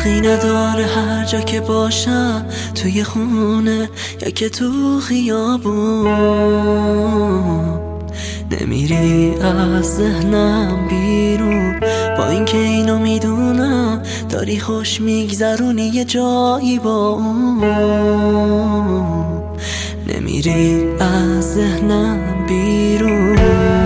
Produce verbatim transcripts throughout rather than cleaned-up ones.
فرقی نداره هر جا که باشم، توی خونه یا که تو خیابون. نمیری از ذهنم بیرون، با اینکه اینو میدونم داری خوش میگذرونی یه جایی با اون. نمیری از ذهنم بیرون.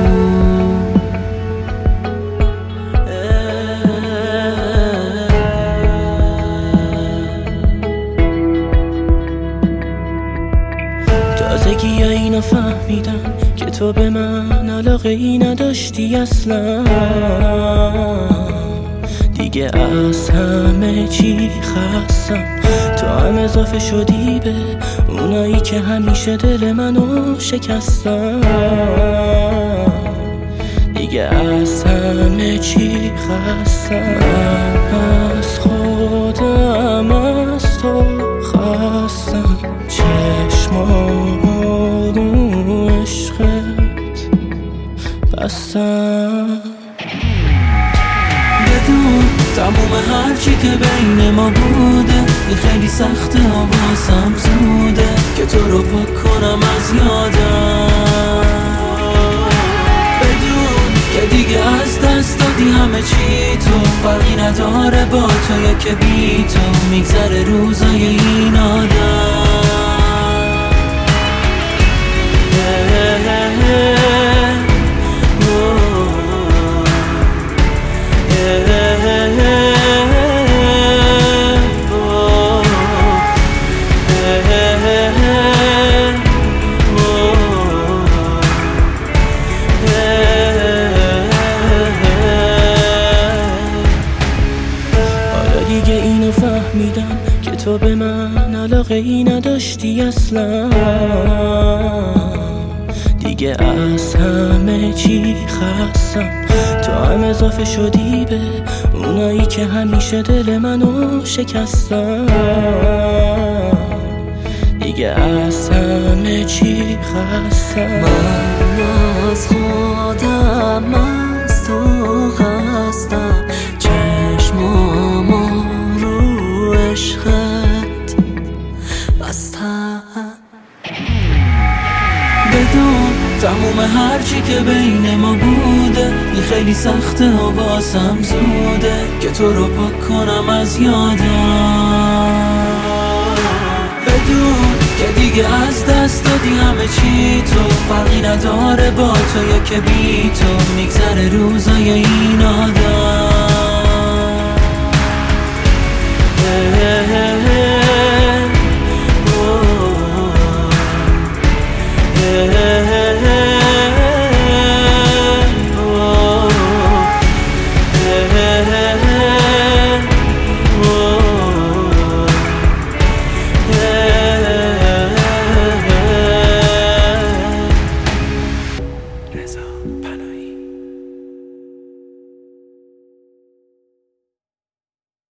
تازگی یا اینو فهمیدم که تو به من علاقه ای نداشتی اصلا. دیگه از همه چی خستم، تو هم اضافه شدی به اونایی که همیشه دل منو شکستن. دیگه از همه چی خستم، از خودم از تو خستم. چشمامو رو عشقت بستم. بدون تموم هرچی که بین ما بوده، یه خیلی سخته و واسم زوده که تو رو پاک کنم از یادم. بدون که دیگه از دست دادی همه چی، تو فرقی نداره با تو یا که بی تو میگذره روزای این آدم. دیگه اینو فهمیدم که تو به من علاقه ای نداشتی اصلا. دیگه از همه چی خستم، تو هم اضافه شدی به اونایی که همیشه دل منو شکستن. دیگه از همه چی خستم، من از خودم از تو خستم. چشمامو رو عشقت بستم. بدون تموم هرچی که بین ما بوده، یه خیلی سخته و واسم زوده که تو رو پاک کنم از یادم. بدون که دیگه از دست دادی همه چی، تو فرقی نداره با تو یا که بی تو میگذره روزای این آدم.